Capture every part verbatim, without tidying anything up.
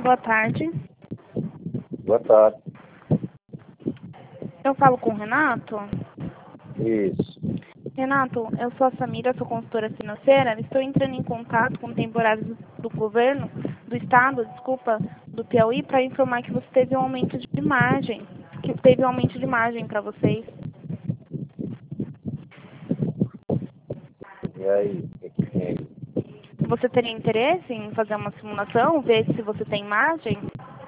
Boa tarde. Boa tarde. Eu falo com o Renato? Isso. Renato, eu sou a Samira, sou consultora financeira. Estou entrando em contato com temporários do governo, do estado, desculpa, do Piauí, para informar que você teve um aumento de margem, que teve um aumento de margem para vocês. E aí, o que, que tem aí? Você teria interesse em fazer uma simulação, ver se você tem margem?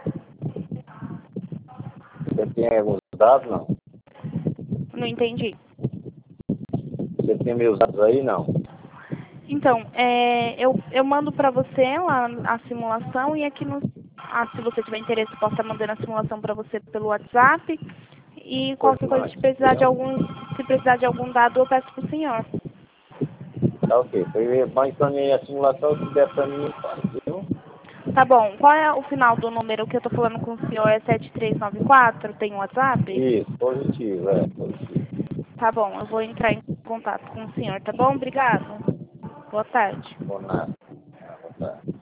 Você tem alguns dados, não? Não entendi. Você tem meus dados aí, não? Então, é, eu, eu mando para você lá a simulação e aqui no, ah, se você tiver interesse, posso estar mandando a simulação para você pelo WhatsApp. E Pois qualquer coisa, mais. se precisar de algum, se precisar de algum dado, eu peço para o senhor. Tá ok. Foi mais pra mim a simulação, se der pra mim, faz, viu? Tá bom. Qual é o final do número que eu estou falando com o senhor? É sete três nove quatro? Tem WhatsApp? Isso, positivo, é, positivo. Tá bom, eu vou entrar em contato com o senhor, tá bom? Obrigado. Boa tarde. Bom nada. Boa tarde.